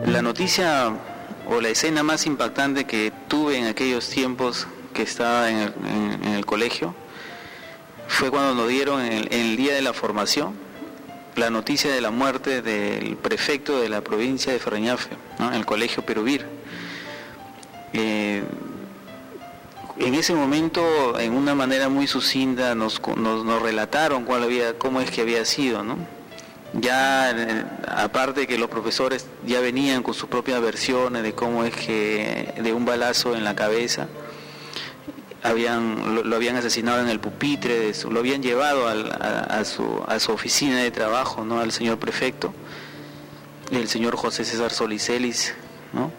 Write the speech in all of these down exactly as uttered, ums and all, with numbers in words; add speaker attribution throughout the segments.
Speaker 1: La noticia o la escena más impactante que tuve en aquellos tiempos que estaba en el, en, en el colegio fue cuando nos dieron en el, en el día de la formación la noticia de la muerte del prefecto de la provincia de Ferreñafe, ¿no? En el colegio Peruvir. Eh, en ese momento, en una manera muy sucinta, nos, nos, nos relataron cuál había, cómo es que había sido, ¿no? Ya, eh, aparte que los profesores ya venían con sus propias versiones de cómo es que de un balazo en la cabeza habían lo, lo habían asesinado en el pupitre, de su, lo habían llevado al, a, a, su, a su oficina de trabajo, ¿no? Al señor prefecto, el señor José César Solicelis, ¿no?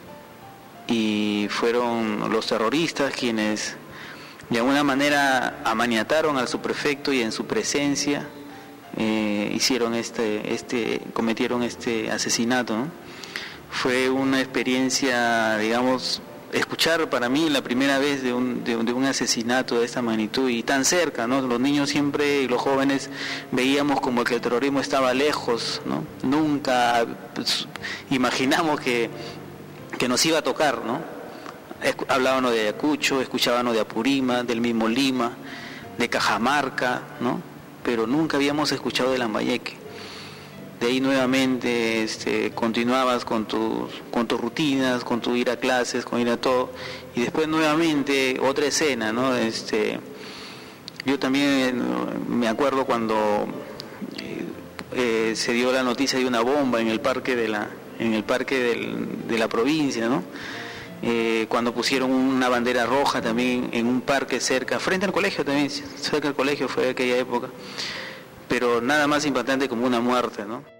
Speaker 1: Y fueron los terroristas quienes de alguna manera amaniataron al subprefecto y en su presencia eh, hicieron este, este, cometieron este asesinato, ¿no? Fue una experiencia, digamos, escuchar para mí la primera vez de un, de, de un asesinato de esta magnitud y tan cerca, ¿no? Los niños siempre y los jóvenes veíamos como que el terrorismo estaba lejos, ¿no? Nunca pues, imaginamos que que nos iba a tocar, ¿no? Hablábamos de Ayacucho, escuchábamos de Apurímac, del mismo Lima, de Cajamarca, ¿no? Pero nunca habíamos escuchado de Lambayeque. De ahí nuevamente este, continuabas con tus, con tus rutinas, con tu ir a clases, con ir a todo, y después nuevamente otra escena, ¿no? Este, yo también me acuerdo cuando eh, eh, se dio la noticia de una bomba en el parque de la en el parque del, de la provincia, ¿no? Eh, cuando pusieron una bandera roja también en un parque cerca, frente al colegio también, cerca del colegio fue aquella época, pero nada más impactante como una muerte, ¿no?